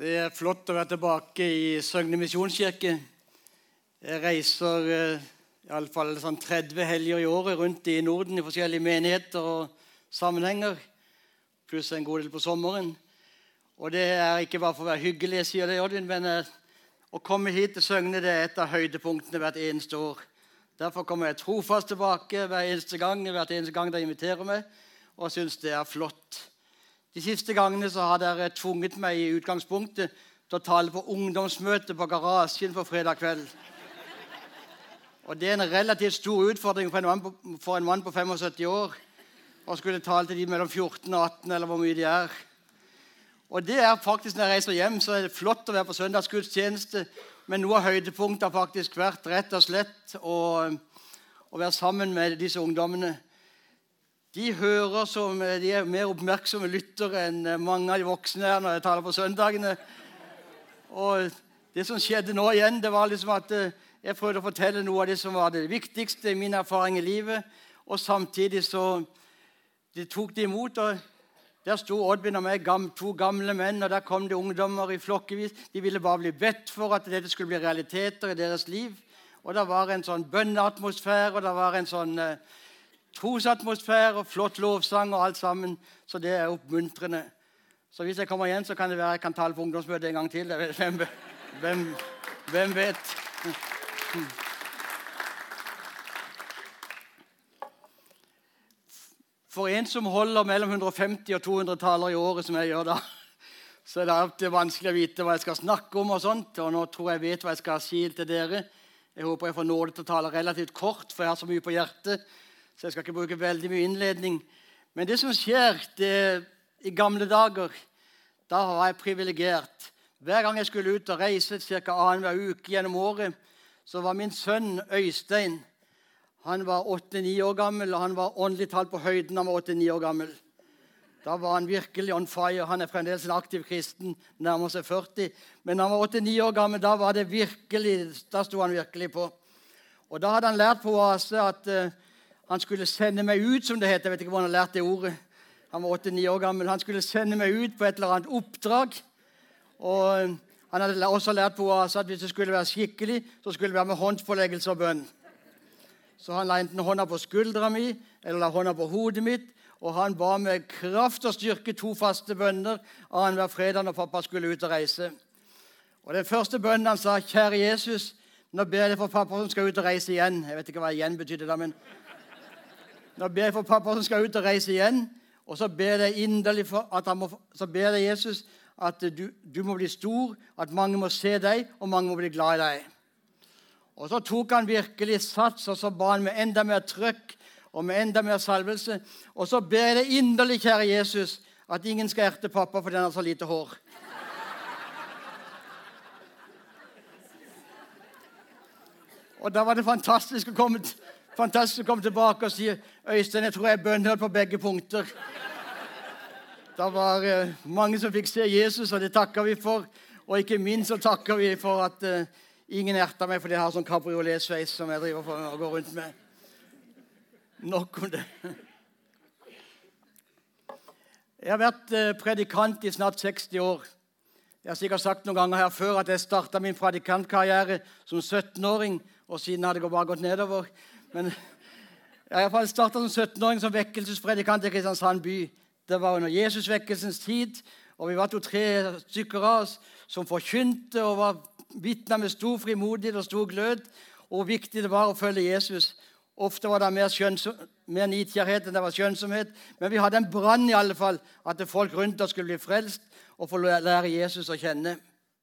Det flott å være tilbake i Søgne Misjonskirke. Jeg reiser i alle fall sånn 30 helger i året rundt i Norden i forskjellige menigheter og sammenhenger, pluss en god del på sommeren. Og det er ikke bare for å være hyggelig, sier det, Jodvin, men å komme hit til Søgne det er et av høydepunktene hvert eneste år. Derfor kommer jeg trofast tilbake hvert eneste gang de inviterer meg, og synes det er flott. De siste gangene så har dere tvunget meg i utgangspunktet til å tale på ungdomsmøte på garasjen på fredag kveld. Og det er en relativt stor utfordring for en mann på 75 år å skulle tale til de mellom 14 og 18, eller hvor mye de er. Og det er faktisk, når jeg reiser hjem, så er det flott å være på søndagsgudstjeneste, men noe av høydepunktet har faktisk vært rett og slett å være sammen med disse ungdommene. De hører som de er mer oppmerksomme lyttere enn mange av de voksne her når jeg taler på søndagene. Og det som skjedde nå igjen, det var liksom at jeg prøvde å fortelle noe av det som var det viktigste i min erfaring i livet, og samtidig så de tok det imot, og der sto Oddbjørn og meg, to gamle menn, og der kom det ungdommer i flokkevis. De ville bare bli bedt for at dette skulle bli realiteter i deres liv. Og det var en sånn bønneatmosfære, og det var en sånn trosatmosfære og flott lovsang og alt sammen, så det er oppmuntrende. Så hvis jeg kommer igjen, så kan det være jeg kan tale på ungdomsmøtet en gang til. Hvem vet? For en som holder mellom 150 og 200 taler i året, som jeg gjør da, så er det alltid vanskelig å vite hva jeg skal snakke om og sånt, og nå tror jeg vet hva jeg skal si til dere. Jeg håper jeg får nåde til å tale relativt kort, for jeg har så mye på hjertet, så jeg skal ikke bruke veldig mye innledning. Men det som skjer i gamle dager, da var jeg privilegert. Hver gang jeg skulle ut og reise, ca. annenhver uke gjennom året, så var min sønn Øystein, han var 8-9 år gammel, og han var åndelig talt på høyden. Han var 8-9 år gammel. Da var han virkelig on fire. Han er fremdeles en aktiv kristen, nærmer seg 40. Men han var 8-9 år gammel, da sto han virkelig på. Og da hadde han lært på Oase at han skulle sende meg ut, som det heter. Jeg vet ikke hvor han har lært det ordet. Han var 8-9 år gammel. Han skulle sende meg ut på et eller annet oppdrag. Og han hadde også lært på Oase at hvis det skulle være skikkelig, så skulle det være med håndspåleggelse og bønn. Så han la enten hånda på skuldra mi, eller la hånda på hodet mitt, og han ba med kraft og styrke 2 faste bønner annenhver fredag når pappa skulle ut og reise. Og den første bønnen han sa, kjære Jesus, nå ber jeg for pappa som skal ut og reise igjen. Jeg vet ikke hva igjen betydde da, men nå ber jeg for pappa som skal ut og reise igjen, og så ber jeg inderlig for at så ber jeg Jesus at du må bli stor, at mange må se deg, og mange må bli glad i deg. Og så tok han virkelig sats, og så ba han med enda mer trøkk, og med enda mer salvelse. Og så ber jeg deg inderlig, kjære Jesus, at ingen skal erte pappa, for den har så lite hår. Og da var det fantastisk å komme tilbake og si, Øystein, jeg tror jeg bønnhørte på begge punkter. Det var mange som fikk se Jesus, og det takker vi for. Og ikke minst så takker vi for at ingen erter meg, for jeg har sånn kabriolet-sveis som jeg driver for å gå rundt med. Nok om det. Jeg har vært predikant i snart 60 år. Jeg har sikkert sagt noen ganger her før at jeg startet min predikantkarriere som 17-åring, og siden har det bare gått nedover. Men jeg har i hvert fall startet som 17-åring som vekkelsespredikant i Kristiansand by. Det var under Jesus-vekkelsens tid, og vi var 2-3 stykker av oss som forkynte og var vitner med stor frimodighet og stor glød, og hvor viktig det var å følge Jesus. Ofte var det mer nidkjærhet enn det var skjønnsomhet, men vi hadde en brann i alle fall, at folk rundt oss skulle bli frelst og få lære Jesus å kjenne.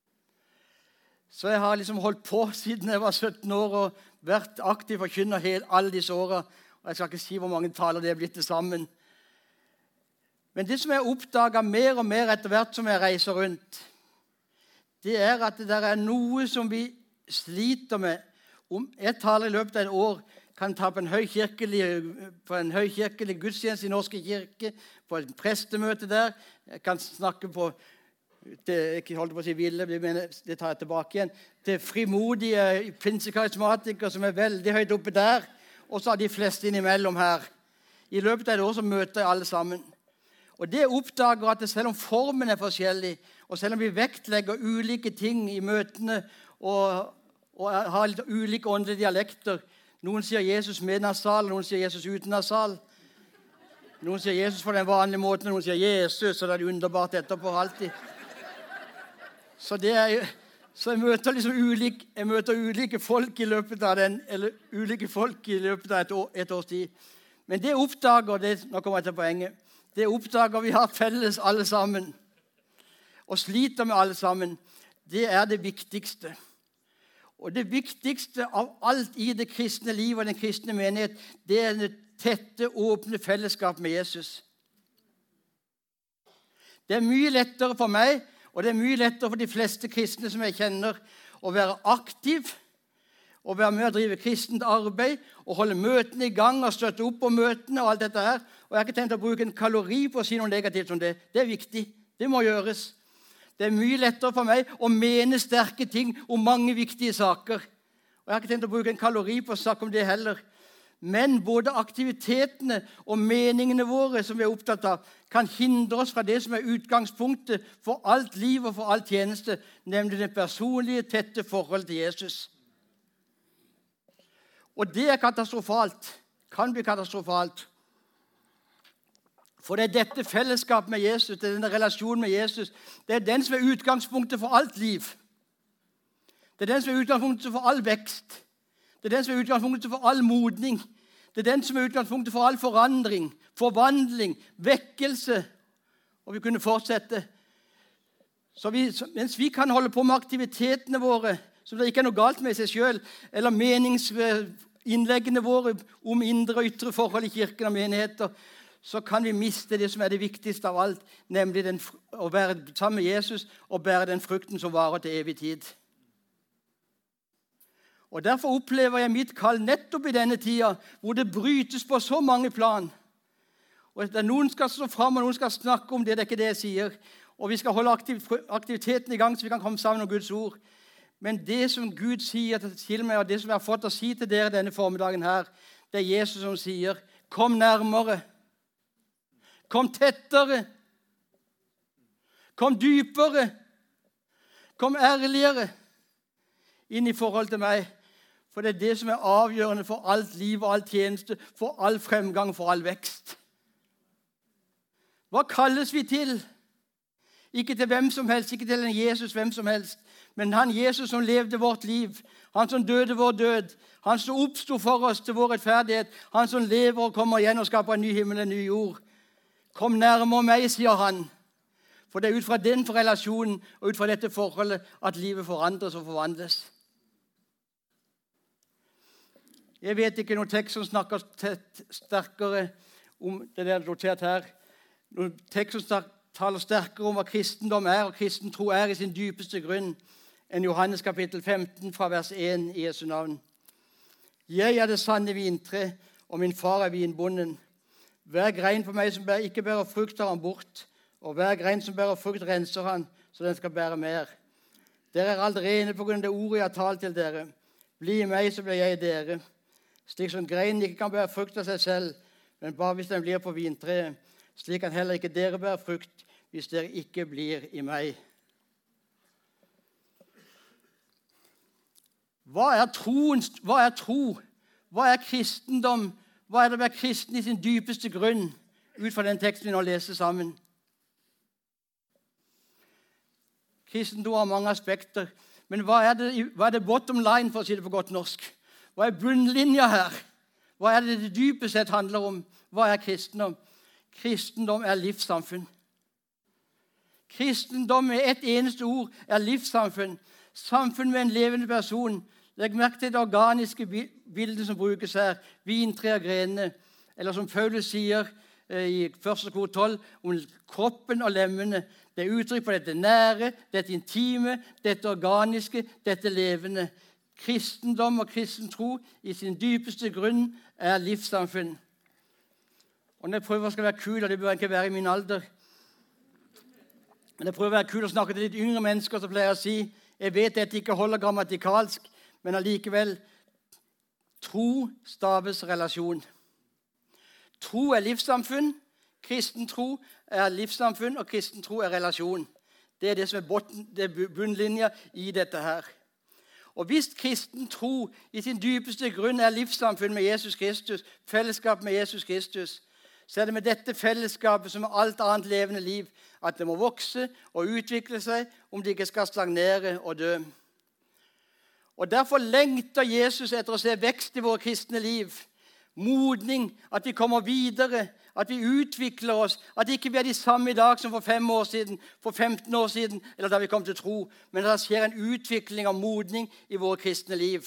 Så jeg har liksom holdt på siden jeg var 17 år og vært aktiv forkynner alle disse årene, og jeg skal ikke si hvor mange taler det er blitt til sammen. Men det som jeg oppdaget mer og mer etter hvert som jeg reiser rundt, det er at det er noe som vi sliter med. Om jeg taler i løpet av et år, kan ta på en høykirkelig gudstjeneste i Norske kirke, på et prestemøte der. Jeg kan snakke på, ikke holdt på å si ville, men det tar jeg tilbake igjen, til frimodige pinsekarismatikere som er veldig høyt oppe der, og så har de fleste innimellom her. I løpet av et år så møter jeg alle sammen. Og det oppdager at selv om formen er forskjellig, og selv om vi vektlegger ulike ting i møtene og har litt ulike åndelige dialekter, noen sier Jesus med nasal, noen sier Jesus uten nasal, noen sier Jesus på den vanlige måten, noen sier Jesus, og det er underbart etterpå alltid. Så jeg møter liksom ulike folk i løpet av et års tid. Men det oppdager, nå kommer jeg til poenget, det oppdager vi har felles alle sammen, og sliter med alle sammen. Det er det viktigste. Og det viktigste av alt i det kristne liv og den kristne menighet, det er det tette, åpne fellesskap med Jesus. Det er mye lettere for meg, og det er mye lettere for de fleste kristne som jeg kjenner, å være aktiv, og være med å drive kristent arbeid, og holde møtene i gang, og støtte opp på møtene og alt dette her. Og jeg har ikke tenkt å bruke en kalori på å si noe negativt om det. Det er viktig. Det må gjøres. Det er mye lettere for meg å mene sterke ting om mange viktige saker. Og jeg har ikke tenkt å bruke en kalori på å snakke om det heller. Men både aktivitetene og meningene våre som vi er opptatt av, kan hindre oss fra det som er utgangspunktet for alt liv og for all tjeneste, nemlig det personlige, tette forholdet til Jesus. Og det er katastrofalt. Kan bli katastrofalt. For det er dette fellesskapet med Jesus, det er denne relasjonen med Jesus, det er den som er utgangspunktet for alt liv. Det er den som er utgangspunktet for all vekst. Det er den som er utgangspunktet for all modning. Det er den som er utgangspunktet for all forandring, forvandling, vekkelse. Og vi kunne fortsette. Så mens vi kan holde på med aktivitetene våre, som det ikke er noe galt med i seg selv, eller meningsinnleggene våre om indre og ytre forhold i kirken og menigheter, så kan vi miste det som er det viktigste av alt, nemlig å være sammen med Jesus og bære den frukten som varer til evig tid. Og derfor opplever jeg mitt kall nettopp i denne tida, hvor det brytes på så mange plan. Og noen skal stå frem, og noen skal snakke om det, det er ikke det jeg sier. Og vi skal holde aktiviteten i gang, så vi kan komme sammen om Guds ord. Men det som Gud sier til meg, og det som jeg har fått å si til dere denne formiddagen her, det er Jesus som sier, kom nærmere. Kom tettere, kom dypere, kom ærligere inn i forhold til meg. For det er det som er avgjørende for alt liv og all tjeneste, for all fremgang, for all vekst. Hva kalles vi til? Ikke til hvem som helst, ikke til en Jesus hvem som helst, men han Jesus som levde vårt liv, han som døde vår død, han som oppstod for oss til vår rettferdighet, han som lever og kommer igjen og skaper en ny himmel og en ny jord. Kom nærmere meg, sier han. For det er ut fra den relasjonen og ut fra dette forholdet at livet forandres og forvandles. Jeg vet ikke noen tekst som snakker sterkere om det der notert her. Noen tekst som taler sterkere om hva kristendom er og kristen tro er i sin dypeste grunn enn Johannes kapittel 15 fra vers 1 i Jesu navn. Jeg er det sanne vintre, og min far er vinbonden. Hver grein på meg som ikke bærer frukt, tar han bort, og hver grein som bærer frukt, renser han, så den skal bære mer. Dere er alt rene på grunn av det ordet jeg har talt til dere. Bli i meg, så blir jeg i dere. Slik som greinen ikke kan bære frukt av seg selv, men bare hvis den blir på vintreet. Slik kan heller ikke dere bære frukt, hvis dere ikke blir i meg. Hva er tro? Hva er kristendom? Hva er det å være kristen i sin dypeste grunn, ut fra den teksten vi nå leser sammen? Kristendom har mange aspekter, men hva er det bottom line, for å si det på godt norsk? Hva er bunnlinja her? Hva er det dypest sett handler om? Hva er kristendom? Kristendom er livssamfunn. Kristendom med ett eneste ord er livssamfunn. Samfunn med en levende person. Legg merke til det organiske bildet som brukes her. Vintre og grenene. Eller som Paulus sier i 1. kor 12, om kroppen og lemmene. Det er uttrykk på dette nære, dette intime, dette organiske, dette levende. Kristendom og kristen tro i sin dypeste grunn er livssamfunn. Og når jeg prøver å være kul, og det bør ikke være i min alder, men jeg prøver å være kul og snakke til litt yngre mennesker, så pleier jeg å si, jeg vet dette ikke holder grammatikalsk, men allikevel, tro staves relasjon. Tro er livssamfunn, kristen tro er livssamfunn, og kristen tro er relasjon. Det er det som er bunnlinja i dette her. Og hvis kristen tro i sin dypeste grunn er livssamfunn med Jesus Kristus, fellesskap med Jesus Kristus, så er det med dette fellesskapet som med alt annet levende liv, at det må vokse og utvikle seg om det ikke skal stagnere og dø. Og derfor lengter Jesus etter å se vekst i våre kristne liv. Modning, at vi kommer videre, at vi utvikler oss, at ikke vi er de samme i dag som for 5 år siden, for 15 år siden, eller da vi kom til tro, men at det skjer en utvikling av modning i våre kristne liv.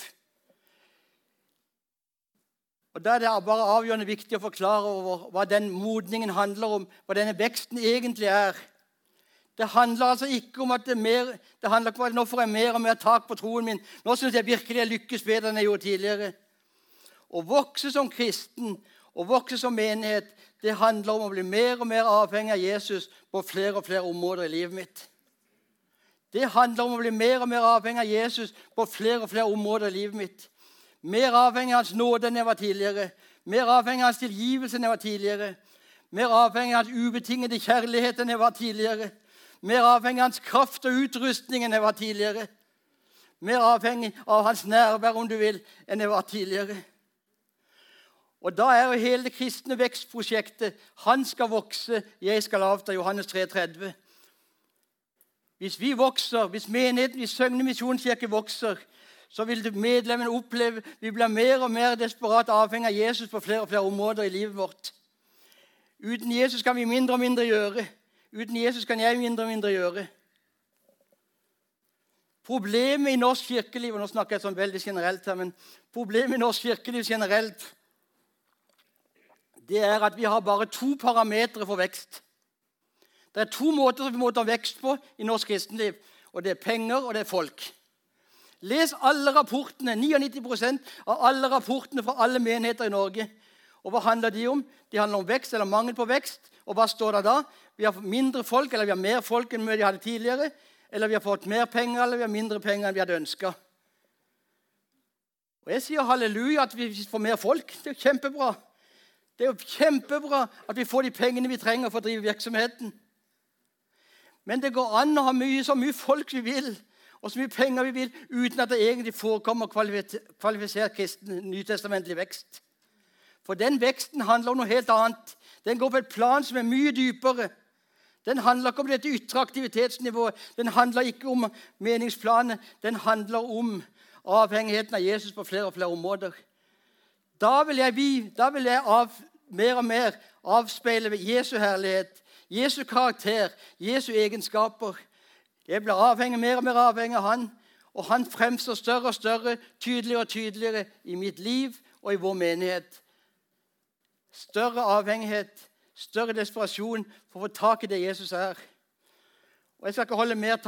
Og da er det bare avgjørende viktig å forklare over hva den modningen handler om, hva denne veksten egentlig er. Det handler altså ikke om at det handler ikke om at nå får jeg mer og mer tak på troen min. Nå synes jeg virkelig jeg lykkes bedre enn jeg gjorde tidligere. Å vokse som kristen og vokse som menighet, det handler om å bli mer og mer avhengig av Jesus på flere og flere områder i livet mitt. Det handler om å bli mer og mer avhengig av Jesus på flere og flere områder i livet mitt. Mer avhengig av hans nåde enn jeg var tidligere. Mer avhengig av hans tilgivelse enn jeg var tidligere. Mer avhengig av hans ubetingede kjærlighet enn jeg var tidligere. Mer avhengig av hans kraft og utrustning enn jeg var tidligere. Mer avhengig av hans nærvær, om du vil, enn jeg var tidligere. Og da er jo hele det kristne vekstprosjektet, han skal vokse, jeg skal avta, Johannes 3,30. Hvis vi vokser, hvis menigheten, hvis Søgne Misjonskirke vokser, så vil medlemmene oppleve, vi blir mer og mer desperat avhengig av Jesus på flere og flere områder i livet vårt. Uten Jesus kan vi mindre og mindre gjøre. Uten Jesus kan jeg mindre og mindre gjøre. Problemet i norsk kirkeliv, og nå snakker jeg sånn veldig generelt her, men problemet i norsk kirkeliv generelt, det er at vi har bare 2 parametre for vekst. Det er 2 måter som vi må ta vekst på i norsk kristenliv, og det er penger, og det er folk. Les alle rapportene, 99% av alle rapportene fra alle menigheter i Norge. Og hva handler de om? De handler om vekst eller mangel på vekst. Og hva står det da? Vi har mindre folk, eller vi har mer folk enn vi hadde tidligere. Eller vi har fått mer penger, eller vi har mindre penger enn vi hadde ønsket. Og jeg sier halleluja at vi får mer folk. Det er jo kjempebra. Det er jo kjempebra at vi får de pengene vi trenger for å drive virksomheten. Men det går an å ha så mye folk vi vil, og så mye penger vi vil, uten at det egentlig forekommer kvalifisert kristen nytestamentlig vekst. For den veksten handler om noe helt annet. Den går på et plan som er mye dypere. Den handler ikke om dette ytre aktivitetsnivået. Den handler ikke om meningsplanet. Den handler om avhengigheten av Jesus på flere og flere områder. Da vil jeg mer og mer avspeile Jesu herlighet, Jesu karakter, Jesu egenskaper. Jeg blir mer og mer avhengig av han, og han fremstår større og større, tydeligere og tydeligere i mitt liv og i vår menighet. Større avhengighet, større desperasjon for å få tak i det Jesus er. Og jeg skal ikke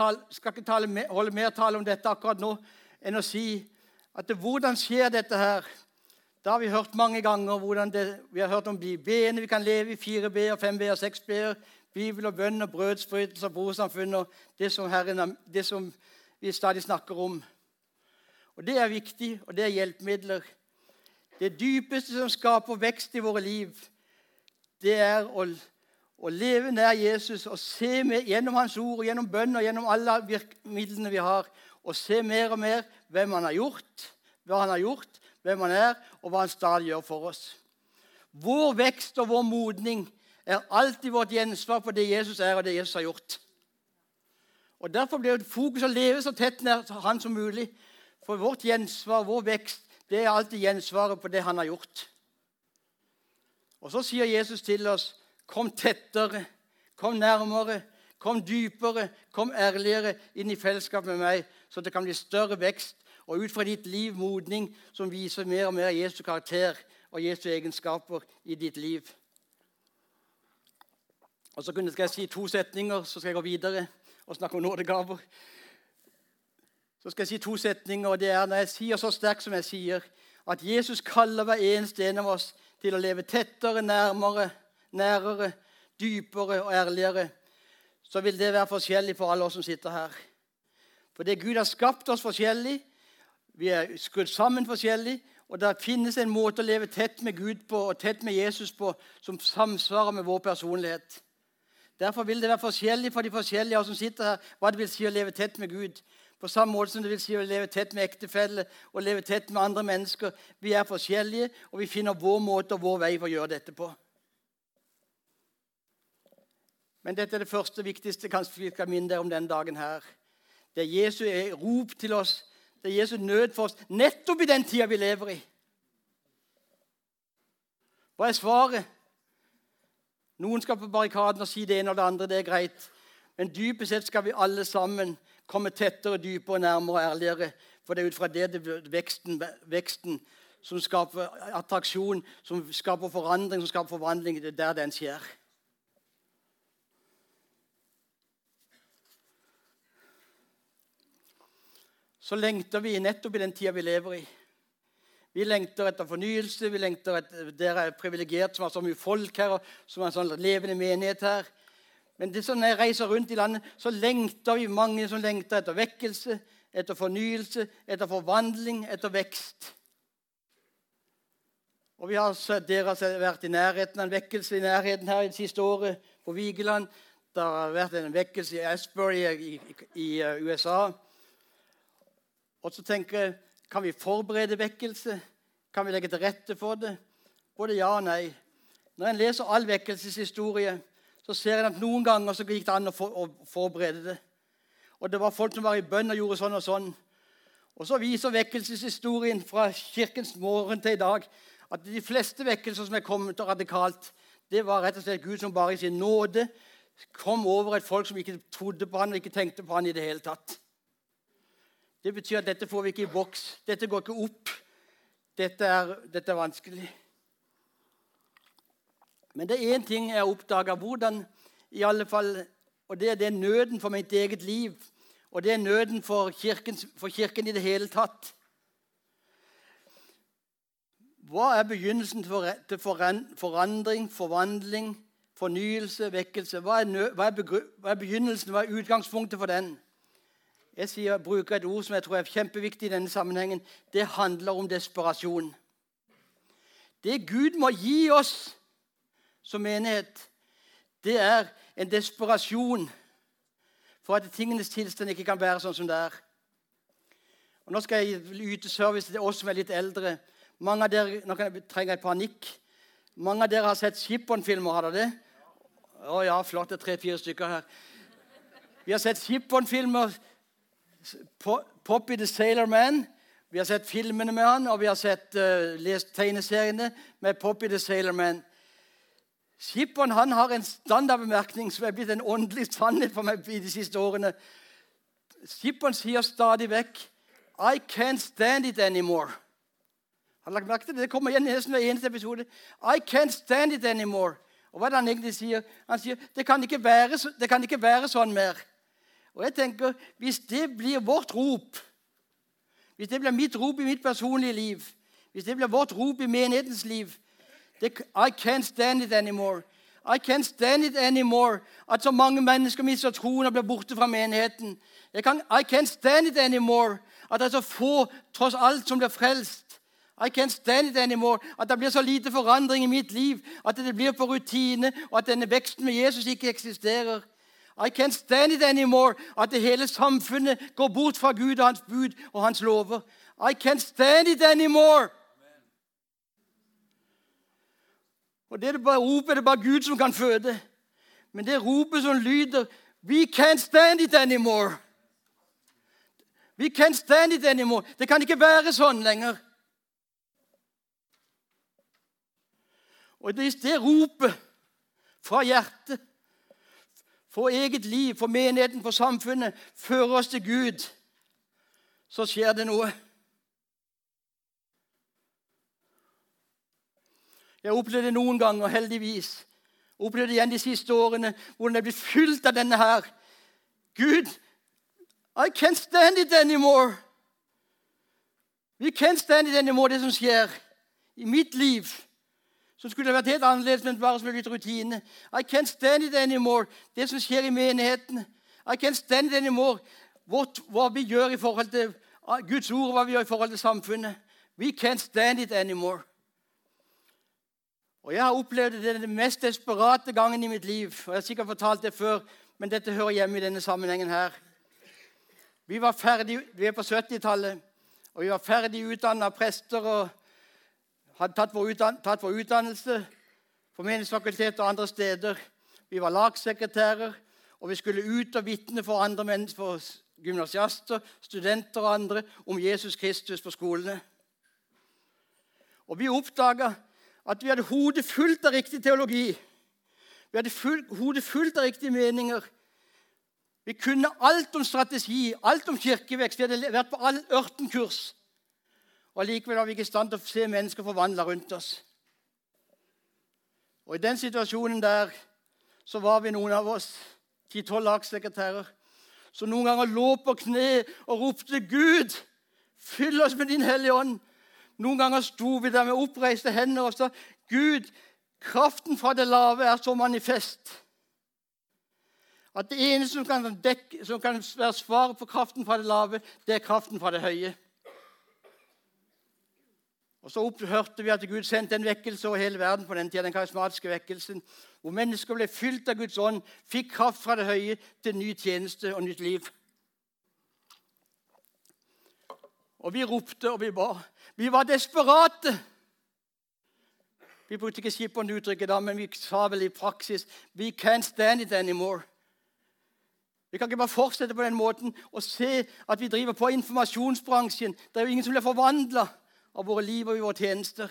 holde mer tale om dette akkurat nå, enn å si at hvordan skjer dette her? Da har vi hørt mange ganger vi har hørt om de B-ene vi kan leve i, 4B og 5B og 6B, Bibel og bønn og brødsbrytelse og brorsamfunn og det som vi stadig snakker om. Og det er viktig, og det er hjelpemidler. Det dypeste som skaper vekst i våre liv, det er å leve nær Jesus og se gjennom hans ord, og gjennom bønn og gjennom alle virkemidlene vi har, og se mer og mer hvem han har gjort, hva han har gjort, hvem han er, og hva han stadig gjør for oss. Vår vekst og vår modning er alltid vårt gjensvar på det Jesus er, og det Jesus har gjort. Og derfor blir det fokus å leve så tett nær han som mulig, for vårt gjensvar, vår vekst, det er alltid gjensvaret på det han har gjort. Og så sier Jesus til oss, kom tettere, kom nærmere, kom dypere, kom ærligere inn i fellesskap med meg, så det kan bli større vekst, og ut fra ditt liv modning som viser mer og mer Jesu karakter og Jesu egenskaper i ditt liv. Og så skal jeg si 2 setninger, så skal jeg gå videre og snakke om nådegaver. Så skal jeg si 2 setninger, og det er når jeg sier så sterkt som jeg sier, at Jesus kaller hver eneste en av oss til å leve tettere, nærere, dypere og ærligere, så vil det være forskjellig for alle oss som sitter her. For det Gud har skapt oss forskjellig, vi er skrudd sammen forskjellig, og det finnes en måte å leve tett med Gud på og tett med Jesus på som samsvarer med vår personlighet. Derfor vil det være forskjellig for de forskjellige av oss som sitter her, hva det vil si å leve tett med Gud. På samme måte som det vil si å leve tett med ektefelle og leve tett med andre mennesker. Vi er forskjellige, og vi finner vår måte og vår vei for å gjøre dette på. Men dette er det første viktigste kanskje vi skal minne dere om denne dagen her. Det er Jesu rop til oss. Det er Jesu nød for oss, nettopp i den tida vi lever i. Hva er svaret? Noen skal på barrikaden og si det ene og det andre, det er greit. Men dypest sett skal vi alle sammen komme tettere, dypere, nærmere og ærligere. For det er ut fra det veksten som skaper attraksjon, som skaper forandring, som skaper forvandling. Det er der den skjer. Så lengter vi nettopp i den tida vi lever i. Vi lengter etter fornyelse, vi lengter etter, dere er privilegert som har så mye folk her, og som har en sånn levende menighet her. Men det sånn, når jeg reiser rundt i landet, så lengter vi mange som lengter etter vekkelse, etter fornyelse, etter forvandling, etter vekst. Og vi har sett, dere har vært i nærheten av en vekkelse i nærheten her i det siste året på Vigeland. Det har vært en vekkelse i Asbury i USA. Og så tenker jeg, kan vi forberede vekkelse? Kan vi legge til rette for det? Både ja og nei. Når en leser all vekkelseshistorie, så ser en at noen ganger så gikk det an å forberede det. Og det var folk som var i bønn og gjorde sånn og sånn. Og så viser vekkelseshistorien fra kirkens morgen til i dag at de fleste vekkelser som er kommet radikalt, det var rett og slett Gud som bare i sin nåde kom over et folk som ikke trodde på han og ikke tenkte på han i det hele tatt. Det betyr at dette får vi ikke i boks. Dette går ikke opp. Dette er vanskelig. Men det er en ting jeg oppdager, hvordan i alle fall, og det er den nøden for mitt eget liv, og det er nøden for kirken i det hele tatt. Hva er begynnelsen til forandring, forvandling, fornyelse, vekkelse? Hva er begynnelsen, hva er utgangspunktet for den? Jeg bruker et ord som jeg tror er kjempeviktig i denne sammenhengen. Det handler om desperasjon. Det Gud må gi oss som menighet, det er en desperasjon for at tingenes tilstand ikke kan være sånn som det er. Og nå skal jeg yte service til oss som er litt eldre. Mange av dere, nå trenger jeg panikk. Mange av dere har sett Shippon-filmer, har dere det? Å ja, flott, det er 3-4 stykker her. Vi har sett Shippon-filmer, Poppy the Sailor Man. Vi har sett filmene med han, og vi har lest tegneseriene med Poppy the Sailor Man. Shippon, han har en standardbemerkning som er blitt en åndelig sannhet for meg i de siste årene. Shippon sier stadig vekk, I can't stand it anymore. Har du lagt merke til det? Det kommer igjen i nesten hver eneste episode. I can't stand it anymore. Og hva er det han egentlig sier? Han sier, det kan ikke være sånn mer. Og jeg tenker, hvis det blir vårt rop, hvis det blir mitt rop i mitt personlige liv, hvis det blir vårt rop i menighetens liv, I can't stand it anymore. I can't stand it anymore at så mange mennesker mister troen og blir borte fra menigheten. I can't stand it anymore at det er så få tross alt som blir frelst. I can't stand it anymore at det blir så lite forandring i mitt liv, at det blir på rutine, og at denne veksten med Jesus ikke eksisterer. I can't stand it anymore at det hele samfunnet går bort fra Gud og hans bud og hans lover. I can't stand it anymore. Og det ropet er det bare Gud som kan føde. Men det ropet som lyder, we can't stand it anymore. We can't stand it anymore. Det kan ikke være sånn lenger. Og hvis det ropet fra hjertet, for eget liv, for menigheten, for samfunnet, fører oss til Gud, så skjer det noe. Jeg opplevde det noen ganger, heldigvis. Jeg opplevde det igjen de siste årene, hvordan jeg ble fylt av denne her. Gud, I can't stand it anymore. We can't stand it anymore, det som skjer i mitt liv. Så skulle det vært helt annerledes, men bare som litt rutine. I can't stand it anymore, det som skjer i menigheten. I can't stand it anymore, hva vi gjør i forhold til Guds ord, hva vi gjør i forhold til samfunnet. We can't stand it anymore. Og jeg har opplevd det mest desperate gangen i mitt liv. Og jeg har sikkert fortalt det før, men dette hører hjemme i denne sammenhengen her. Vi er på 70-tallet, og vi var ferdig utdannet prester og hadde tatt vår utdannelse på Menighetsfakultetet og andre steder. Vi var lagsekretærer, og vi skulle ut og vitne for andre mennesker, for gymnasiaster, studenter og andre, om Jesus Kristus på skolene. Og vi oppdaget at vi hadde hodet fullt av riktig teologi. Vi hadde hodet fullt av riktige meninger. Vi kunne alt om strategi, alt om kirkevekst. Vi hadde vært på all 18 kurs. Og likevel var vi ikke i stand til å se mennesker forvandlet rundt oss. Og i den situasjonen der så var vi noen av oss, 10-12 lagsekretærer, som noen ganger lå på kne og ropte, Gud, fyll oss med din hellige ånd. Noen ganger sto vi der med oppreiste hender og sa, Gud, kraften fra det lave er så manifest. At det eneste som kan være svaret på kraften fra det lave, det er kraften fra det høye. Og så hørte vi at Gud sendte en vekkelse over hele verden på den tiden, den karismatiske vekkelsen, hvor mennesker ble fylt av Guds ånd, fikk kraft fra det høye til ny tjeneste og nytt liv. Og vi ropte og vi ba. Vi var desperate. Vi brukte ikke skippende uttrykket da, men vi sa vel i praksis, we can't stand it anymore. Vi kan ikke bare fortsette på den måten og se at vi driver på informasjonsbransjen. Det er jo ingen som blir forvandlet av våre liv og i våre tjenester.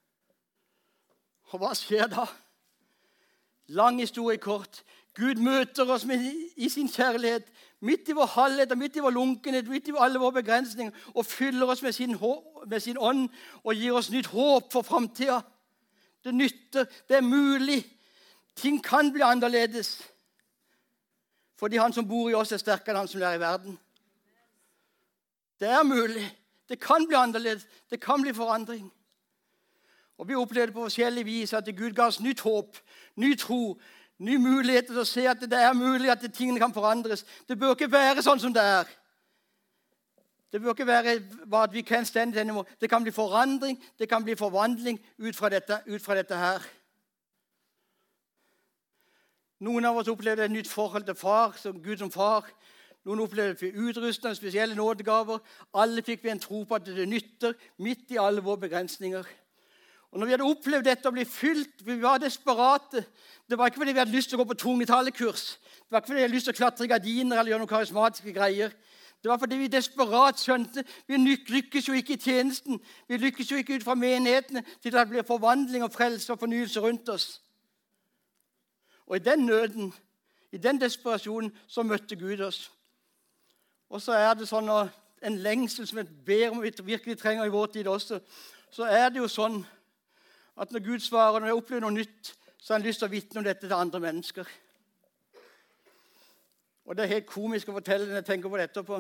Og hva skjer da? Lang historie kort. Gud møter oss i sin kjærlighet, midt i vår halvhet og midt i vår lunkenhet, midt i alle våre begrensninger, og fyller oss med sin ånd og gir oss nytt håp for fremtiden. Det nytter, det er mulig. Ting kan bli annerledes. Fordi han som bor i oss er sterkere enn han som er i verden. Det er mulig. Det kan bli annerledes. Det kan bli forandring. Og vi opplevde på forskjellige vis at Gud ga oss nytt håp, ny tro, ny mulighet til å se at det er mulig at tingene kan forandres. Det bør ikke være sånn som det er. Det bør ikke være at vi kan stand it anymore. Det kan bli forandring, det kan bli forvandling ut fra dette her. Noen av oss opplevde et nytt forhold til far, som Gud som far. Noen opplevde utrustning, spesielle nådegaver. Alle fikk vi en tro på at det nytter midt i alle våre begrensninger. Og når vi hadde opplevd dette og ble fylt, vi var desperate. Det var ikke fordi vi hadde lyst til å gå på tungetalekurs. Det var ikke fordi vi hadde lyst til å klatre i gardiner eller gjøre noen karismatiske greier. Det var fordi vi desperat skjønte vi lykkes jo ikke i tjenesten. Vi lykkes jo ikke ut fra menighetene til at det blir forvandling og frelse og fornyelse rundt oss. Og i den nøden, i den desperasjonen, så møtte Gud oss. Og så er det sånn en lengsel som vi ber om vi virkelig trenger i vår tid også. Så er det jo sånn at når Gud svarer, når jeg opplever noe nytt, så har han lyst til å vitne om dette til andre mennesker. Og det er helt komisk å fortelle når jeg tenker på det etterpå.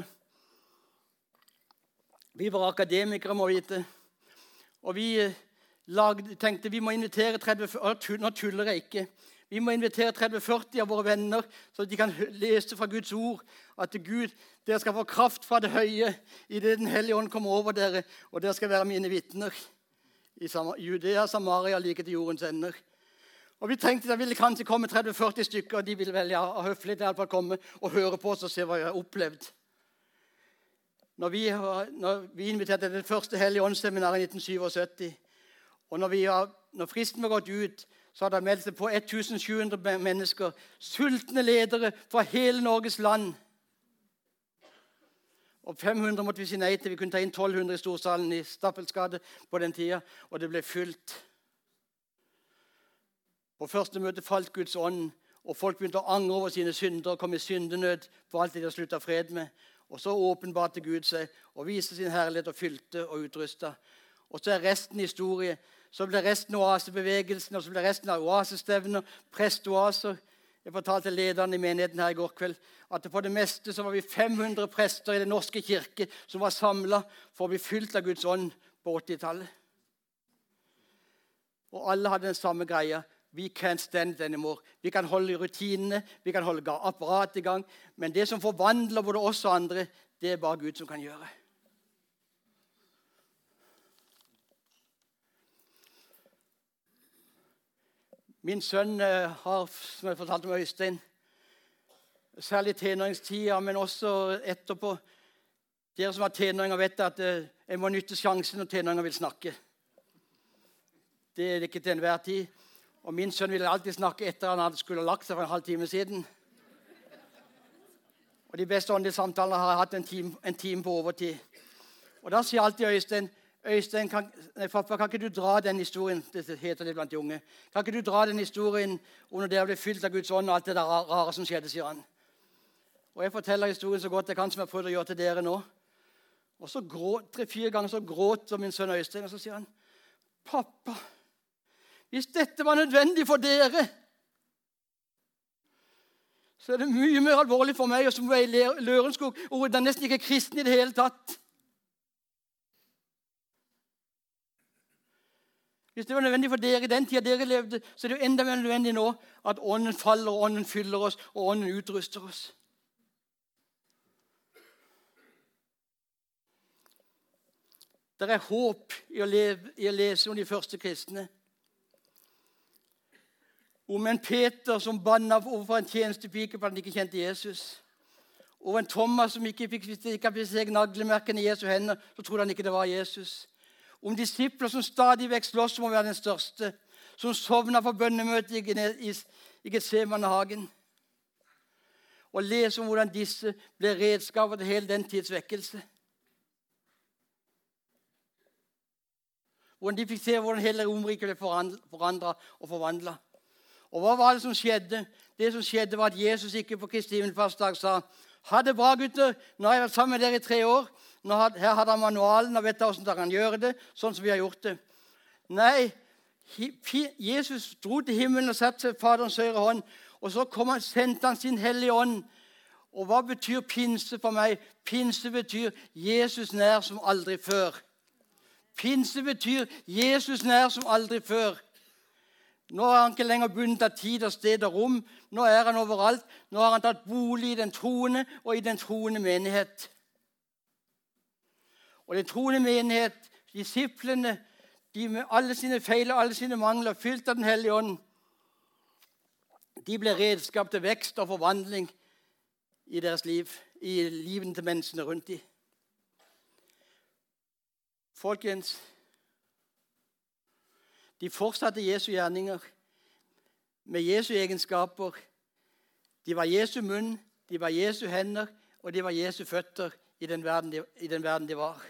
Vi var akademikere, må vite. Og vi tenkte vi må invitere 30-40, nå tuller jeg ikke. Vi må invitere 30-40 av våre venner, så de kan lese fra Guds ord at Gud, dere skal få kraft fra det høye i det den hellige ånd kommer over dere, og dere skal være mine vitner i Judea, Samaria, like til jordens ender. Og vi tenkte det ville kanskje komme 30-40 stykker, og de ville vel av høflighet i alle fall komme og høre på oss og se hva vi har opplevd. Når vi inviterte til det første hellige åndsseminaret i 1977, og når fristen var gått ut, så hadde det meldt seg på 1700 mennesker, sultne ledere fra hele Norges land. Og 500 måtte vi si nei til. Vi kunne ta inn 1200 i storsalen i Stappelsgade på den tida, og det ble fylt. På første møte falt Guds ånd, og folk begynte å angre over sine synder og komme i syndenød for alt det de hadde sluttet fred med. Og så åpenbarte Gud seg og viste sin herlighet og fylte og utrustet. Og så er resten historie. Så ble resten oasebevegelsen, og så ble resten av oasestevner, prestoaser. Jeg fortalte lederen i menigheten her i går kveld at på det meste så var vi 500 prester i den norske kirke som var samlet for å bli fylt av Guds ånd på 80-tallet. Og alle hadde den samme greia. We can't stand it anymore. Vi kan holde i rutinene, vi kan holde apparatet i gang, men det som forvandler både oss og andre, det er bare Gud som kan gjøre. Min sønn har, som jeg fortalte med Øystein, særlig tenåringstida, men også etterpå. Dere som har tenåringer vet at jeg må nytte sjansen når tenåringer vil snakke. Det er det ikke til enhver tid. Og min sønn ville alltid snakke etter han hadde skulle ha lagt seg for en halv time siden. Og de beste åndelige samtaler har jeg hatt en time på overtid. Og da sier alltid Øystein, pappa, kan ikke du dra den historien, det heter det blant de unge, kan ikke du dra den historien om når dere ble fylt av Guds ånd og alt det der rare som skjedde, sier han. Og jeg forteller historien så godt jeg kan, som jeg prøvde å gjøre til dere nå. Og så 3-4 ganger så gråter min sønn Øystein, og så sier han, pappa, hvis dette var nødvendig for dere, så er det mye mer alvorlig for meg, og som var i Lørenskog, og det er nesten ikke kristen i det hele tatt. Hvis det var nødvendig for dere i den tiden dere levde, så er det jo enda mer nødvendig nå at ånden faller, ånden fyller oss, og ånden utruster oss. Det er håp i å lese om de første kristne. Om en Peter som banna overfor en tjenestepike på at han ikke kjente Jesus. Over en Thomas som ikke fikk se naglemerkene i Jesu hender, så trodde han ikke det var Jesus. Om disipler som stadig vekk slåss om å være den største, som sovna for bønnemøtet i Getsemanehagen. Og lese om hvordan disse ble redskaper til hele den tids vekkelse. Hvordan de fikk se hvordan hele Romerriket ble forandret og forvandlet. Og hva var det som skjedde? Det som skjedde var at Jesus ikke på Kristi himmelfartsdag sa, ha det bra gutter, nå har jeg vært sammen med dere i 3 år. Her hadde han manualen og vet hvordan dere kan gjøre det, sånn som vi har gjort det. Nei, Jesus dro til himmelen og satte seg Faderens høyre hånd, og så sendte han sin hellige ånd. Og hva betyr pinse for meg? Pinse betyr Jesus nær som aldri før. Pinse betyr Jesus nær som aldri før. Nå er han ikke lenger bundet av tid og sted og rom. Nå er han overalt. Nå har han tatt bolig i den troende og i den troende menighet. Og den troende menighet, disiplene, de med alle sine feil og alle sine mangler, fylt av den hellige ånd, de ble redskap til vekst og forvandling i deres liv, i livene til menneskene rundt dem. Folkens, de fortsatte Jesu gjerninger med Jesu egenskaper. De var Jesu munn, de var Jesu hender, og de var Jesu føtter i den verden de var.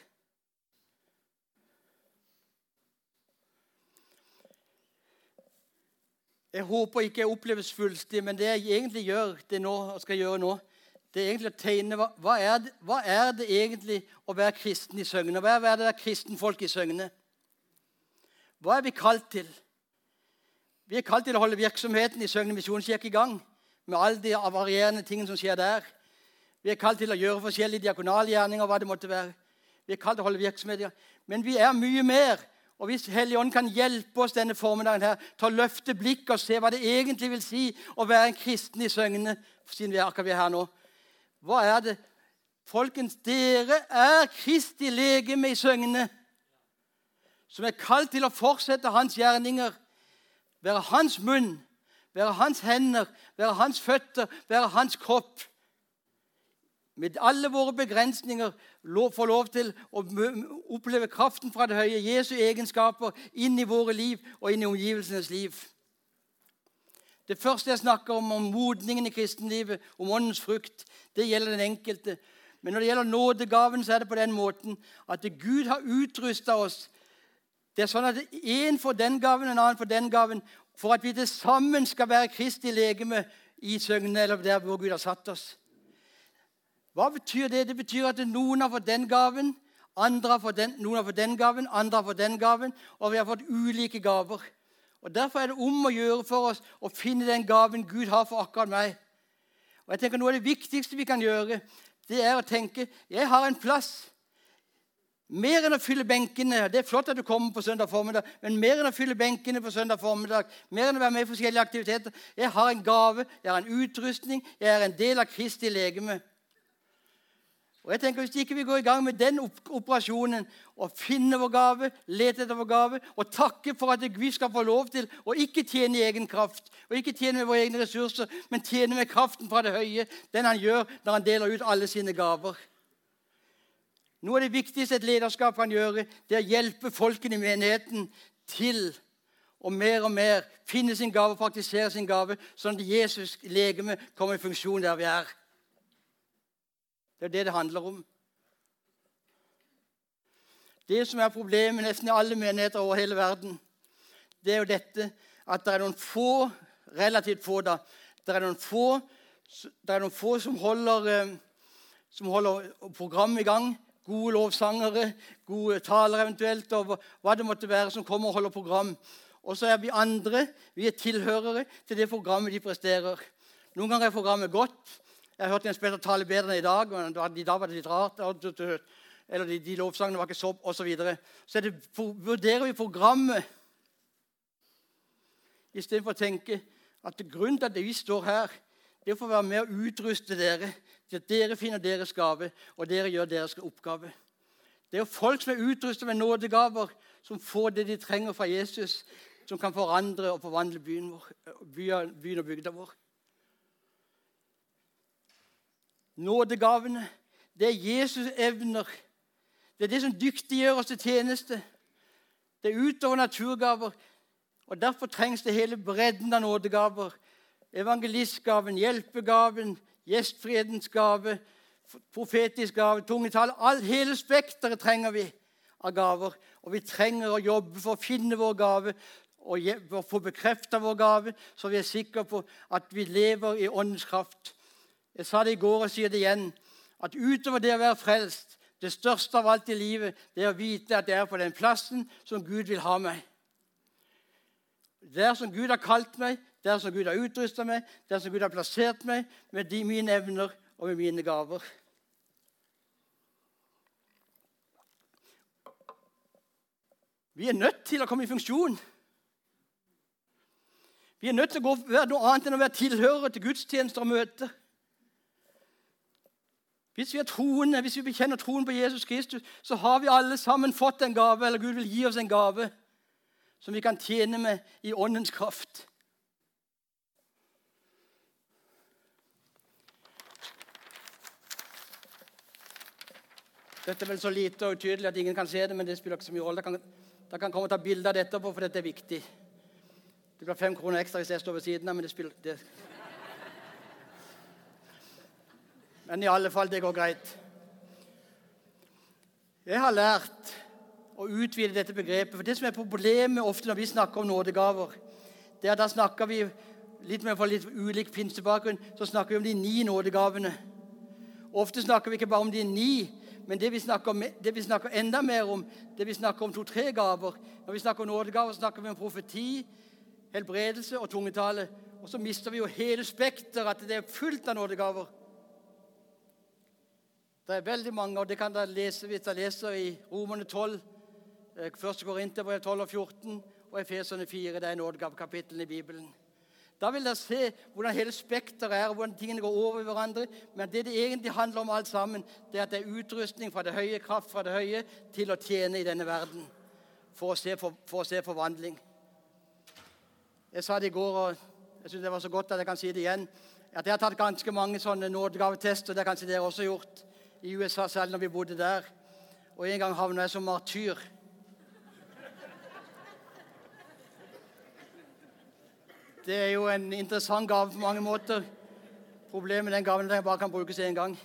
Jeg håper ikke jeg oppleves fullstendig, men det jeg egentlig gjør det nå, og skal gjøre nå, det er egentlig å tegne hva er det egentlig å være kristen i Søgne? Hva er det å være kristenfolk i Søgne? Hva er vi kalt til? Vi er kalt til å holde virksomheten i Søgne Misjonskirke i gang, med alle de varierende tingene som skjer der. Vi er kalt til å gjøre forskjellige diakonalgjerninger, hva det måtte være. Vi er kalt til å holde virksomhet. Men vi er mye mer. Og hvis Helligånden kan hjelpe oss denne formiddagen her, til å løfte blikket og se hva det egentlig vil si å være en kristen i Søgne, siden vi er her nå. Hva er det? Folkens, dere er Kristi legeme i Søgne, som er kalt til å fortsette hans gjerninger, være hans munn, være hans hender, være hans føtter, være hans kropp. Med alle våre begrensninger få lov til å oppleve kraften fra det høye, Jesu egenskaper inn i våre liv og inn i omgivelsenes liv. Det første jeg snakker om modningen i kristenlivet, om åndens frukt, det gjelder den enkelte. Men når det gjelder nådegaven, så er det på den måten at Gud har utrustet oss. Det er sånn at en får den gaven, en annen får den gaven, for at vi til sammen skal være Kristi legeme i Søgne, eller der hvor Gud har satt oss. Hva betyr det? Det betyr at noen har fått den gaven, noen har fått den gaven, andre har fått den gaven, og vi har fått ulike gaver. Og derfor er det om å gjøre for oss å finne den gaven Gud har for akkurat meg. Og jeg tenker noe av det viktigste vi kan gjøre, det er å tenke, jeg har en plass. Mer enn å fylle benkene, det er flott at du kommer på søndag formiddag, men mer enn å fylle benkene på søndag formiddag, mer enn å være med i forskjellige aktiviteter, jeg har en gave, jeg har en utrustning, jeg er en del av Kristi legeme. Og jeg tenker, hvis ikke vi går i gang med den operasjonen og finner vår gave, lete etter vår gave og takke for at vi skal få lov til å ikke tjene i egen kraft og ikke tjene med våre egne ressurser, men tjene med kraften fra det høye, den han gjør når han deler ut alle sine gaver. Noe av det viktigste et lederskap kan gjøre, det er å hjelpe folkene i menigheten til å mer finne sin gave og praktisere sin gave, sånn at Jesus legeme kommer i funksjon der vi er. Det er det handler om. Det som er problemet nesten i alle menigheter over hele verden, det er jo dette at det er noen få, relativt få da, det er noen få som holder programmet i gang, gode lovsangere, gode taler eventuelt, og hva det måtte være som kommer og holder program. Og så er vi andre, vi er tilhørere til det programmet de presterer. Noen ganger er programmet godt. Jeg har hørt en spiller tale bedre enn i dag, og i dag var det litt rart, eller de lovsangene var ikke så, og så videre. Så vurderer vi programmet, i stedet for å tenke at grunnen til at vi står her, det er for å være med og utruste dere, til at dere finner deres gave, og dere gjør deres oppgave. Det er jo folk som er utrustet med nådegaver, som får det de trenger fra Jesus, som kan forandre og forvandle byen og bygda vår. Nådegavene, det er Jesus evner. Det er det som dyktiggjør oss til tjeneste. Det er utover naturgaver, og derfor trengs det hele bredden av nådegaver. Evangelistgaven, hjelpegaven, gjestfrihetens gave, profetisk gave, tungetale. Hele spekteret trenger vi av gaver, og vi trenger å jobbe for å finne vår gave og få bekreftet vår gave, så vi er sikre på at vi lever i åndens kraft. Jeg sa det i går og sier det igjen, at utover det å være frelst, det største av alt i livet, det er å vite at jeg er på den plassen som Gud vil ha meg. Der som Gud har kalt meg, der som Gud har utrustet meg, der som Gud har plassert meg med mine evner og med mine gaver. Vi er nødt til å komme i funksjon. Vi er nødt til å være noe annet enn å være tilhører til gudstjenester og møter. Hvis vi er troende, hvis vi bekjenner troen på Jesus Kristus, så har vi alle sammen fått en gave, eller Gud vil gi oss en gave, som vi kan tjene med i åndens kraft. Dette er vel så lite og utydelig at ingen kan se det, men det spiller ikke så mye rolle. Da kan komme og ta bilder av dette på, for dette er viktig. Det blir 5 kroner ekstra hvis jeg står ved siden av, men det spiller det. Men i alle fall, det går greit. Jeg har lært å utvide dette begrepet, for det som er problemet ofte når vi snakker om nådegaver, det er at da snakker vi, litt med for litt ulik pinsebakgrunn, så snakker vi om de 9 nådegavene. Ofte snakker vi ikke bare om de 9, men det vi snakker enda mer om, det vi snakker om 2-3 gaver. Når vi snakker om nådegaver, så snakker vi om profeti, helbredelse og tungetale, og så mister vi jo hele spekteret, at det er fullt av nådegaver. Det er veldig mange, og det kan dere lese hvis dere leser i Romerne 12, 1. Korinterbrev 12 og 14, og Efeserne 4, det er nådegavekapitlene i Bibelen. Da vil dere se hvordan hele spekteret er, og hvordan tingene går over i hverandre. Men det egentlig handler om alt sammen, det er at det er utrustning fra det høye, kraft fra det høye, til å tjene i denne verden, for å se forvandling. Jeg sa det i går, og jeg synes det var så godt at jeg kan si det igjen, at jeg har tatt ganske mange sånne nådegavetester, det har kanskje dere også gjort, i USA, selv når vi bodde der. Og en gang havnet jeg som martyr. Det er jo en interessant gave på mange måter. Problemet med den gaven er at den bare kan brukes en gang.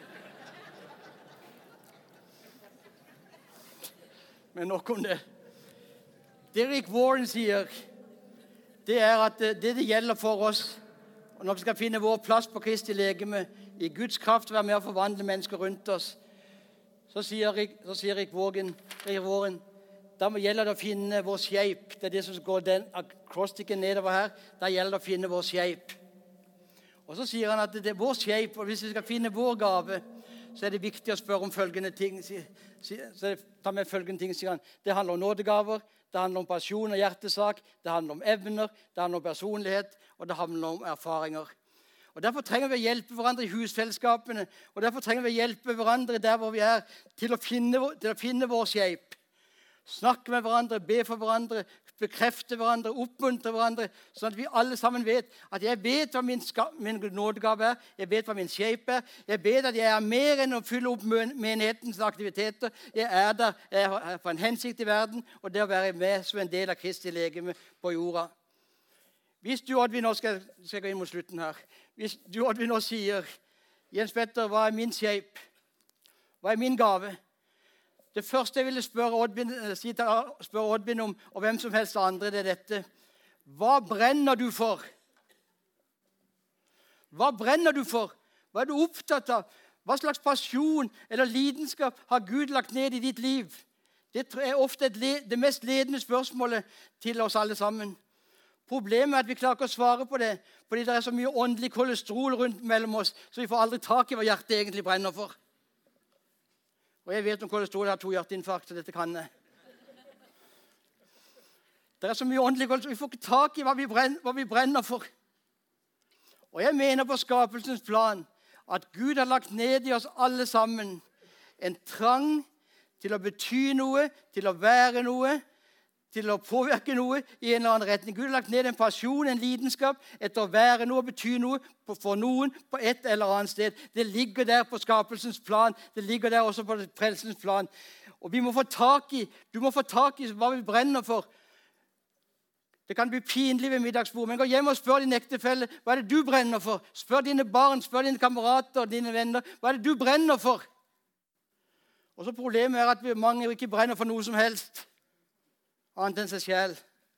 Men nok om det. Det Rick Warren sier, det er at det gjelder for oss, og når vi skal finne vår plass på Kristi legeme, i Guds kraft være med å forvandle mennesker rundt oss, så sier Rick Warren, da gjelder det å finne vår shape. Det er det som går den akrostikken nedover her. Da gjelder det å finne vår shape. Og så sier han at det er vår shape, og hvis vi skal finne vår gave, så er det viktig å spørre om følgende ting. Ta med følgende ting, sier han. Det handler om nådegaver, det handler om pasjon og hjertesak, det handler om evner, det handler om personlighet, og det handler om erfaringer. Og Derfor trenger vi å hjelpe hverandre i husfellesskapene. Og derfor trenger vi å hjelpe hverandre der hvor vi er, til å finne vår shape. Snakke med hverandre, be for hverandre, bekrefte hverandre, oppmuntre hverandre, sånn at vi alle sammen vet at jeg vet hva min nådegave er, jeg vet hva min shape er, jeg vet at jeg er mer enn å fylle opp menighetens aktiviteter. Jeg er der, jeg er for en hensikt i verden, og det å være med som en del av Kristi legeme på jorda. Hvis du, Oddvin, nå skal jeg gå inn mot slutten her. Hvis du, Oddvin, nå sier, Jens Petter, hva er min shape? Hva er min gave? Det første jeg ville spørre Oddvin om, og hvem som helst andre, det er dette. Hva brenner du for? Hva brenner du for? Hva er du opptatt av? Hva slags pasjon eller lidenskap har Gud lagt ned i ditt liv? Det er ofte det mest ledende spørsmålet til oss alle sammen. Problemet er at vi klarer ikke å svare på det, fordi det er så mye åndelig kolesterol rundt mellom oss, så vi får aldri tak i hva hjertet egentlig brenner for. Og jeg vet om kolesterol har 2 hjerteinfarkt, så dette kan jeg. Det er så mye åndelig kolesterol, vi får ikke tak i hva vi brenner for. Og jeg mener på skapelsens plan at Gud har lagt ned i oss alle sammen en trang til å bety noe, til å være noe, til å påvirke noe i en eller annen retning. Gud har lagt ned en pasjon, en lidenskap, etter å være noe, bety noe for noen på et eller annet sted. Det ligger der på skapelsens plan. Det ligger der også på frelsens plan. Og du må få tak i hva vi brenner for. Det kan bli pinlig ved middagsbord, men gå hjem og spør din ektefelle, hva er det du brenner for? Spør dine barn, spør dine kamerater, dine venner, hva er det du brenner for? Og så problemet er at mange ikke brenner for noe som helst, annet enn seg selv.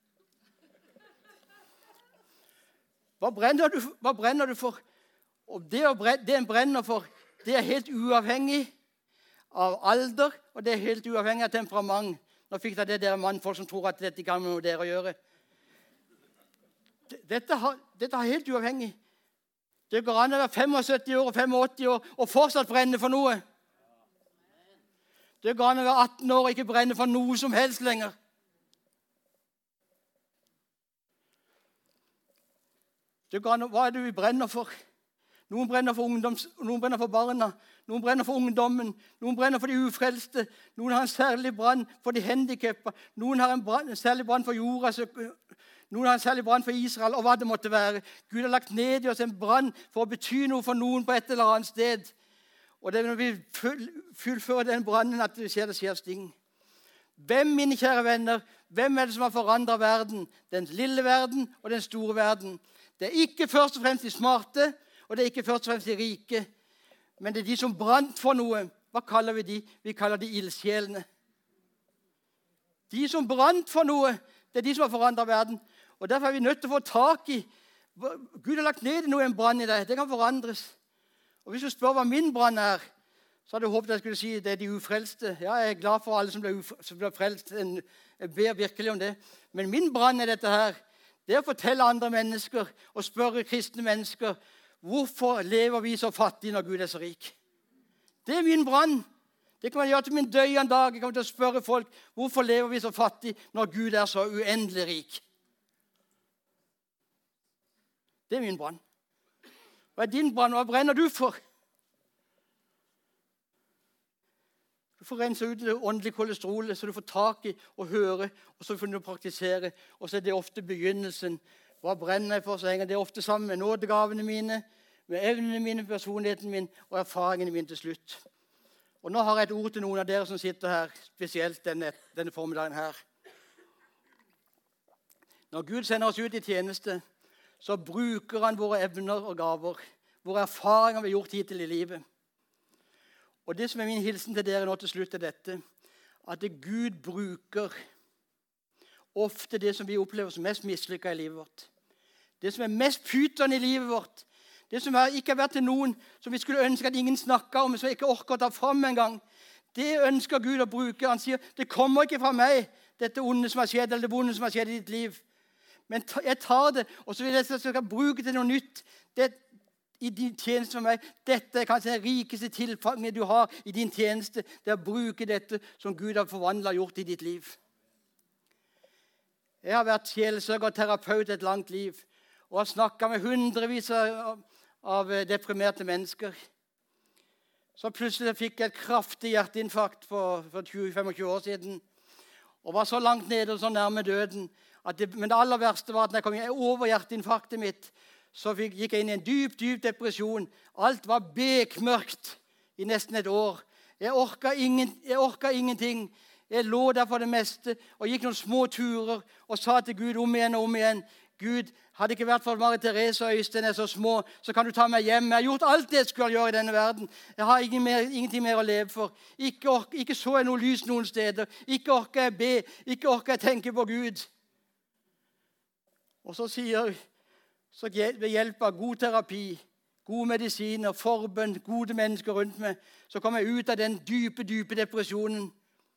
Hva brenner du for? Og det en brenner for, det er helt uavhengig av alder, og det er helt uavhengig av temperament. Nå fikk dere mannfolk som tror at dette ikke har med dere å gjøre. Dette er helt uavhengig. Det går an å være 75 år og 85 år og fortsatt brenne for noe. Det går an å være 18 år og ikke brenne for noe som helst lenger. Hva er det vi brenner for? Noen brenner for barna, noen brenner for ungdommen, noen brenner for de ufrelste, noen har en særlig brann for de handikappede, noen har en særlig brann for jorda, noen har en særlig brann for Israel, og hva det måtte være. Gud har lagt ned i oss en brann for å bety noe for noen på et eller annet sted. Og det er når vi fullfører den brannen at det skjer ting. Hvem, mine kjære venner, hvem er det som har forandret verden? Den lille verden og den store verden. Det er ikke først og fremst de smarte, og det er ikke først og fremst de rike, men det er de som brant for noe. Hva kaller vi de? Vi kaller de ildsjelene. De som brant for noe, det er de som har forandret verden. Og derfor er vi nødt til å få tak i Gud har lagt ned en brann i deg. Det kan forandres. Og hvis du spør hva min brann er, så hadde jeg håpet jeg skulle si det er de ufrelste. Ja, jeg er glad for alle som ble frelst. Jeg ber virkelig om det. Men min brann er dette her. Det er å fortelle andre mennesker og spørre kristne mennesker hvorfor lever vi så fattig når Gud er så rik. Det er min brann. Det kan man gjøre til min døende dag. Jeg kommer til å spørre folk hvorfor lever vi så fattig når Gud er så uendelig rik. Det er min brann. Hva er din brann? Hva brenner du for? Du får rense ut det åndelige kolesterolet, så du får tak i og høre, og så får du praktisere. Og så er det ofte begynnelsen. Hva brenner jeg for? Så henger det ofte sammen med nådegavene mine, med evnene mine, personligheten min og erfaringene mine til slutt. Og nå har jeg et ord til noen av dere som sitter her, spesielt denne formiddagen her. Når Gud sender oss ut i tjeneste, så bruker han våre evner og gaver, våre erfaringer vi har gjort hittil i livet. Og det som er min hilsen til dere nå til slutt er dette, at Gud bruker ofte det som vi opplever som mest mislykket i livet vårt. Det som er mest pyton i livet vårt, det som ikke har vært til noen, som vi skulle ønske at ingen snakket om, som vi ikke orker å ta frem en gang, det ønsker Gud å bruke. Han sier, det kommer ikke fra meg, dette onde som har skjedd, eller det vonde som har skjedd i ditt liv. Men jeg tar det, og så vil jeg skal bruke til noe nytt. I din tjeneste for meg, dette er kanskje den rikeste tilfanget du har i din tjeneste, det er å bruke dette som Gud har forvandlet og gjort i ditt liv. Jeg har vært sjelsøker og terapeut et langt liv, og har snakket med hundrevis av deprimerte mennesker. Så plutselig fikk jeg et kraftig hjerteinfarkt for 20-25 år siden. Og var så langt nede og så nærme døden. Men det aller verste var at når jeg kom over hjerteinfarktet mitt, så gikk jeg inn i en dyp, dyp depresjon. Alt var bekmørkt i nesten et år. Jeg orket ingenting. Jeg lå der for det meste og gikk noen små turer og sa til Gud om igjen og om igjen: Gud, hadde det ikke vært for Marie Therese og Øystein er så små, så kan du ta meg hjem. Jeg har gjort alt det jeg skulle gjøre i denne verden. Jeg har ingenting mer å leve for. Ikke så jeg noe lys noen steder. Ikke orker jeg be. Ikke orker jeg tenke på Gud. Og så ved hjelp av god terapi, gode medisiner, forbønn, gode mennesker rundt meg, så kom jeg ut av den dype, dype depresjonen.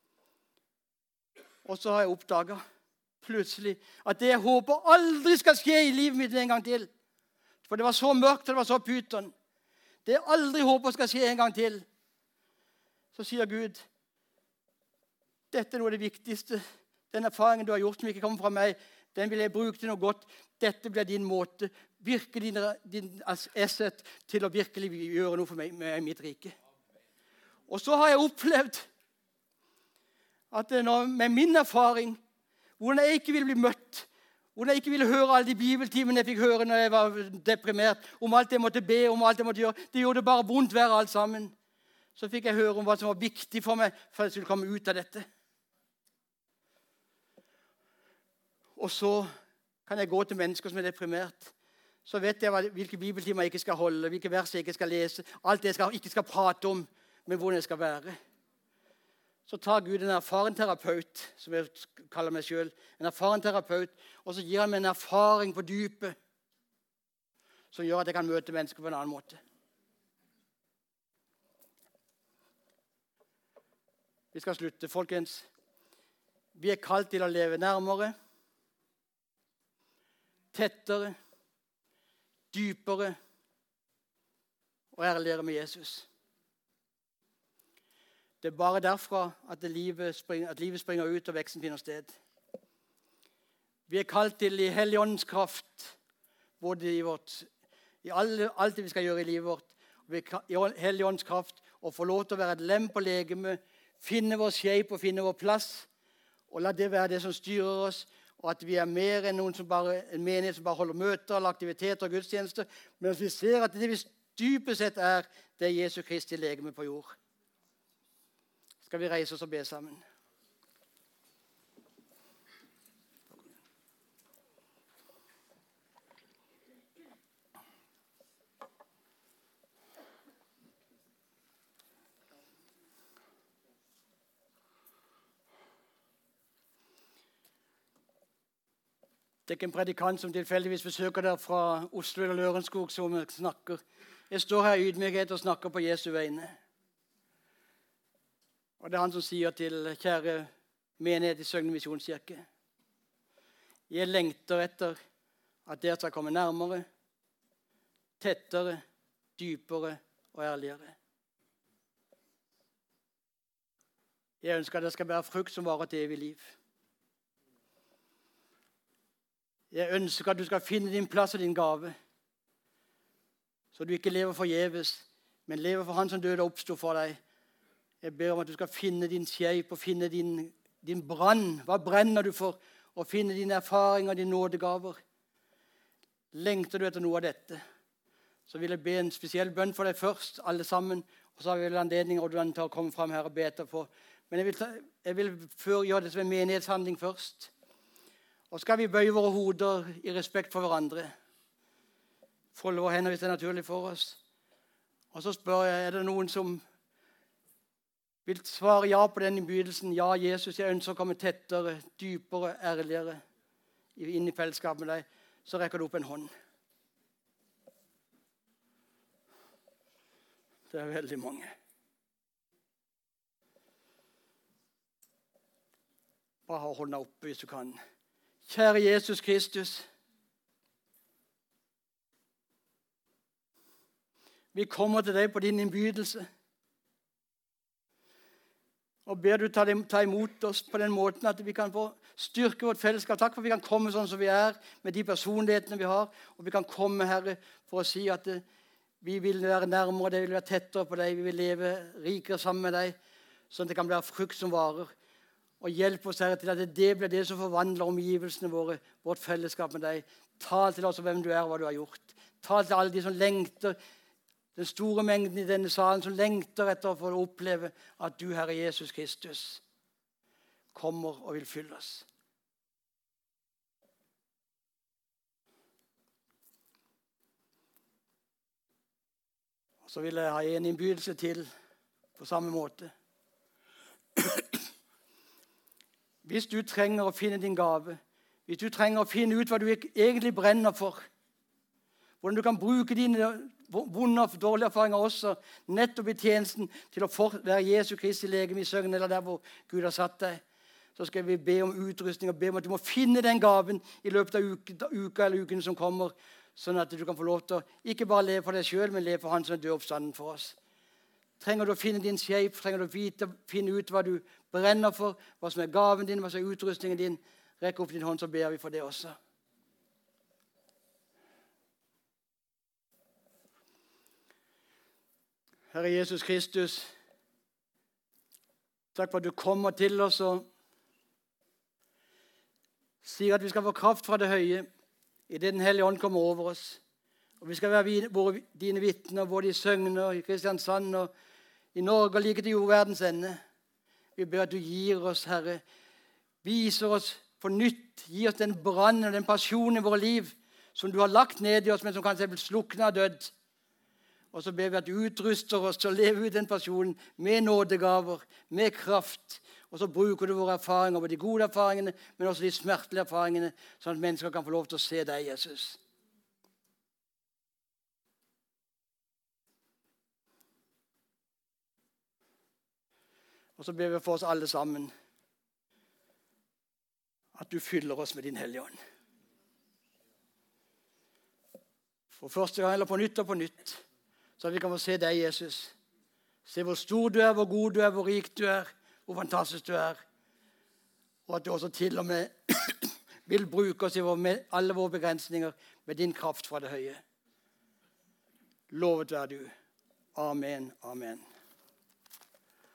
Og så har jeg oppdaget plutselig at det jeg håper aldri skal skje i livet mitt en gang til. For det var så mørkt, og det var så pyton. Det jeg aldri håper skal skje en gang til. Så sier Gud: dette er noe av det viktigste. Den erfaringen du har gjort som ikke kommer fra meg, den vil jeg bruke til noe godt. Dette blir din måte, virkelig din asset til å virkelig gjøre noe for meg med mitt rike. Og så har jeg opplevd at med min erfaring, hvordan jeg ikke ville bli møtt, hvordan jeg ikke ville høre alle de bibeltimene jeg fikk høre når jeg var deprimert, om alt jeg måtte be, om alt jeg måtte gjøre, det gjorde bare vondt verre alt sammen. Så fikk jeg høre om hva som var viktig for meg for at jeg skulle komme ut av dette. Og så kan jeg gå til mennesker som er deprimert. Så vet jeg hvilke bibeltimer jeg ikke skal holde, hvilke vers jeg ikke skal lese, alt det jeg ikke skal prate om, men hvordan jeg skal være. Så tar Gud en erfaren terapeut, som jeg kaller meg selv, en erfaren terapeut, og så gir han meg en erfaring på dypet, som gjør at jeg kan møte mennesker på en annen måte. Vi skal slutte, folkens. Vi er kalt til å leve nærmere, tettere, dypere og ærligere med Jesus. Det er bare derfra at livet springer ut og veksten finner sted. Vi er kalt til i Helligåndens kraft, både i alt det vi skal gjøre i livet vårt, i Helligåndens kraft, og få lov til å være et lem på legeme, finne vår shape og finne vår plass, og la det være det som styrer oss, og at vi er mer enn en menighet som bare holder møter eller aktiviteter og gudstjenester, men at vi ser at det vi dypest sett er, det er Jesu Kristi legeme på jord. Skal vi reise oss og be sammen? Det er ikke en predikant som tilfeldigvis besøker dere fra Oslo eller Lørenskog som snakker. Jeg står her i ydmykhet og snakker på Jesu vegne. Og det er han som sier til kjære menighet i Søgne Misjonskirke: jeg lengter etter at dere skal komme nærmere, tettere, dypere og ærligere. Jeg ønsker at dere skal bære frukt som varer til evig liv. Jeg ønsker at du skal finne din plass og din gave, så du ikke lever forgjeves, men lever for han som døde og oppstod for deg. Jeg ber om at du skal finne din shape og finne din brann. Hva brenner du for? Og finne dine erfaringer og dine nådegaver. Lengter du etter noe av dette, så vil jeg be en spesiell bønn for deg først, alle sammen. Og så har vi vel anledning til å komme frem her og be etterpå. Men jeg vil før gjøre det som en menighetshandling først. Og skal vi bøye våre hoder i respekt for hverandre. Folde våre hender hvis det er naturlig for oss. Og så spør jeg, er det noen som vil svare ja på den innbydelsen? Ja, Jesus, jeg ønsker å komme tettere, dypere, ærligere inn i fellesskap med deg. Så rekker du opp en hånd. Det er veldig mange. Bare ha hånda oppe hvis du kan. Kjære Jesus Kristus, vi kommer til deg på din innbydelse og ber du ta imot oss på den måten at vi kan få styrke vårt fellesskap. Takk for at vi kan komme sånn som vi er, med de personlighetene vi har, og vi kan komme, Herre, for å si at Vi vil være nærmere deg, vi vil være tettere på deg, vi vil leve rikere sammen med deg, sånn at det kan bli frukt som varer. Og hjelp oss, Herre, til at det blir det som forvandler omgivelsene våre, vårt fellesskap med deg. Tal til oss om hvem du er og hva du har gjort. Tal til alle de som lengter, den store mengden i denne salen, som lengter etter å få oppleve at du, Herre Jesus Kristus, kommer og vil fylle oss. Og så vil jeg ha en innbydelse til på samme måte. Hvis du trenger å finne din gave, hvis du trenger å finne ut hva du egentlig brenner for, hvordan du kan bruke dine vonde og dårlige erfaringer også nettopp i tjenesten til å være Jesu Kristi legeme i søgnen, eller der hvor Gud har satt deg, så skal vi be om utrustning og be om at du må finne den gaven i løpet av uka eller ukene som kommer, sånn at du kan få lov til å ikke bare leve for deg selv, men leve for Han som er død oppstanden for oss. Trenger du å finne din shape, trenger du å finne ut hva du brenner for, hva som er gaven din, hva som er utrustningen din, rekk opp din hånd, så ber vi for det også. Herre Jesus Kristus, takk for at du kommer til oss og sier at vi skal få kraft fra det høye i det Den hellige ånd kommer over oss. Og vi skal være dine vitner både i Søgne og i Kristiansand og i Norge og like til jordverdens ende. Vi ber at du gir oss, Herre, viser oss på nytt, gir oss den brann og den passion i våre liv som du har lagt ned i oss, men som kanskje er blitt sluknet og dødd. Og så ber vi at du utruster oss til å leve ut den pasjonen med nådegaver, med kraft. Og så bruker du våre erfaringer, både de gode erfaringene, men også de smertelige erfaringene, sånn at mennesker kan få lov til å se deg, Jesus. Og så ber vi for oss alle sammen at du fyller oss med din Hellige Ånd. For første gang eller på nytt og på nytt, så at vi kan få se deg, Jesus. Se hvor stor du er, hvor god du er, hvor rik du er, hvor fantastisk du er. Og at du også til og med vil bruke oss i alle våre begrensninger med din kraft fra det høye. Lovet være du. Amen, amen.